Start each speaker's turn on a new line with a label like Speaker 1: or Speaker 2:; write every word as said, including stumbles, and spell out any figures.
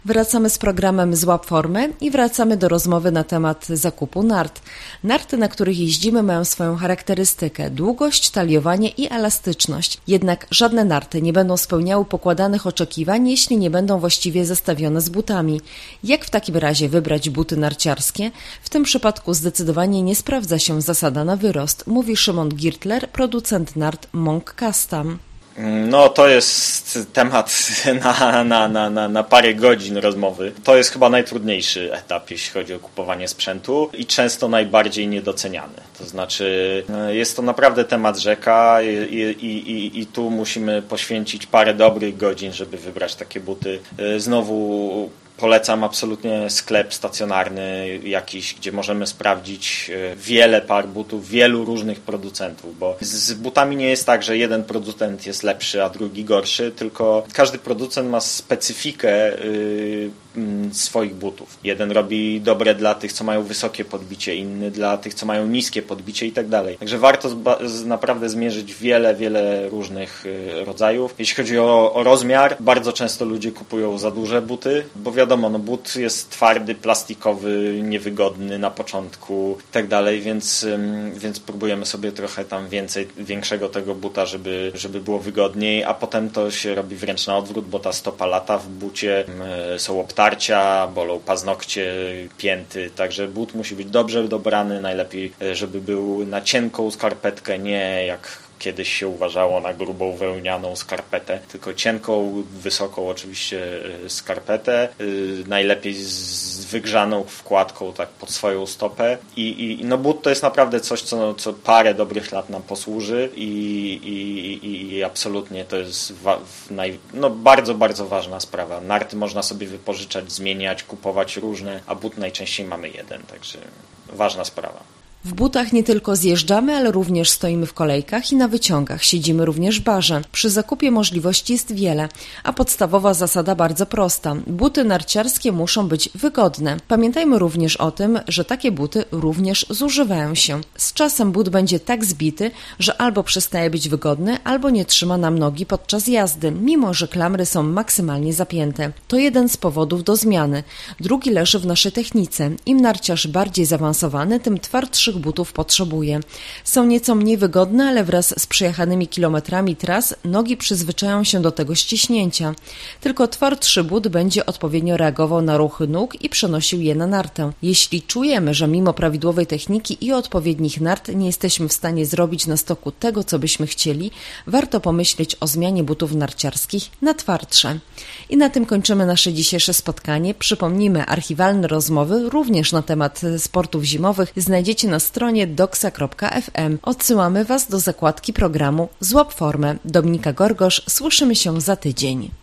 Speaker 1: Wracamy z programem Złap formę i wracamy do rozmowy na temat zakupu nart. Narty, na których jeździmy, mają swoją charakterystykę, długość, taliowanie i elastyczność. Jednak żadne narty nie będą spełniały pokładanych oczekiwań, jeśli nie będą właściwie zestawione z butami. Jak w takim razie wybrać buty narciarskie? W tym przypadku zdecydowanie nie sprawdza się zasada na wyrost, mówi Szymon Girtler, producent nart Monk Custom.
Speaker 2: No to jest temat na, na, na, na, na parę godzin rozmowy. To jest chyba najtrudniejszy etap, jeśli chodzi o kupowanie sprzętu i często najbardziej niedoceniany. To znaczy jest to naprawdę temat rzeka i, i, i, i tu musimy poświęcić parę dobrych godzin, żeby wybrać takie buty. Znowu polecam absolutnie sklep stacjonarny jakiś, gdzie możemy sprawdzić wiele par butów, wielu różnych producentów, bo z butami nie jest tak, że jeden producent jest lepszy, a drugi gorszy, tylko każdy producent ma specyfikę swoich butów. Jeden robi dobre dla tych, co mają wysokie podbicie, inny dla tych, co mają niskie podbicie i tak dalej. Także warto naprawdę zmierzyć wiele, wiele różnych rodzajów. Jeśli chodzi o, o rozmiar, bardzo często ludzie kupują za duże buty, bo wiadomo, no but jest twardy, plastikowy, niewygodny na początku i tak dalej, więc, więc próbujemy sobie trochę tam więcej, większego tego buta, żeby, żeby było wygodniej, a potem to się robi wręcz na odwrót, bo ta stopa lata w bucie, są obtarcia, bolą paznokcie, pięty, także but musi być dobrze dobrany, najlepiej, żeby był na cienką skarpetkę, nie jak kiedyś się uważało na grubą wełnianą skarpetę, tylko cienką, wysoką oczywiście skarpetę, yy, najlepiej z wygrzaną wkładką tak pod swoją stopę i, i no but to jest naprawdę coś, co, co parę dobrych lat nam posłuży i, i, i absolutnie to jest wa- naj, no bardzo, bardzo ważna sprawa. Narty można sobie wypożyczać, zmieniać, kupować różne, a but najczęściej mamy jeden, także ważna sprawa.
Speaker 1: W butach nie tylko zjeżdżamy, ale również stoimy w kolejkach i na wyciągach, siedzimy również w barze. Przy zakupie możliwości jest wiele, a podstawowa zasada bardzo prosta. Buty narciarskie muszą być wygodne. Pamiętajmy również o tym, że takie buty również zużywają się. Z czasem but będzie tak zbity, że albo przestaje być wygodny, albo nie trzyma nam nogi podczas jazdy, mimo że klamry są maksymalnie zapięte. To jeden z powodów do zmiany. Drugi leży w naszej technice. Im narciarz bardziej zaawansowany, tym twardszy butów potrzebuje. Są nieco mniej wygodne, ale wraz z przejechanymi kilometrami tras nogi przyzwyczają się do tego ściśnięcia. Tylko twardszy but będzie odpowiednio reagował na ruchy nóg i przenosił je na nartę. Jeśli czujemy, że mimo prawidłowej techniki i odpowiednich nart nie jesteśmy w stanie zrobić na stoku tego, co byśmy chcieli, warto pomyśleć o zmianie butów narciarskich na twardsze. I na tym kończymy nasze dzisiejsze spotkanie. Przypomnijmy, archiwalne rozmowy również na temat sportów zimowych znajdziecie na stronie doksa kropka ef em. Odsyłamy Was do zakładki programu Złap formę. Dominika Gorgosz, słyszymy się za tydzień.